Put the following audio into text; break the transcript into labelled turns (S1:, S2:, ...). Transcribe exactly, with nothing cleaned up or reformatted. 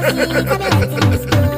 S1: 食べられてるんです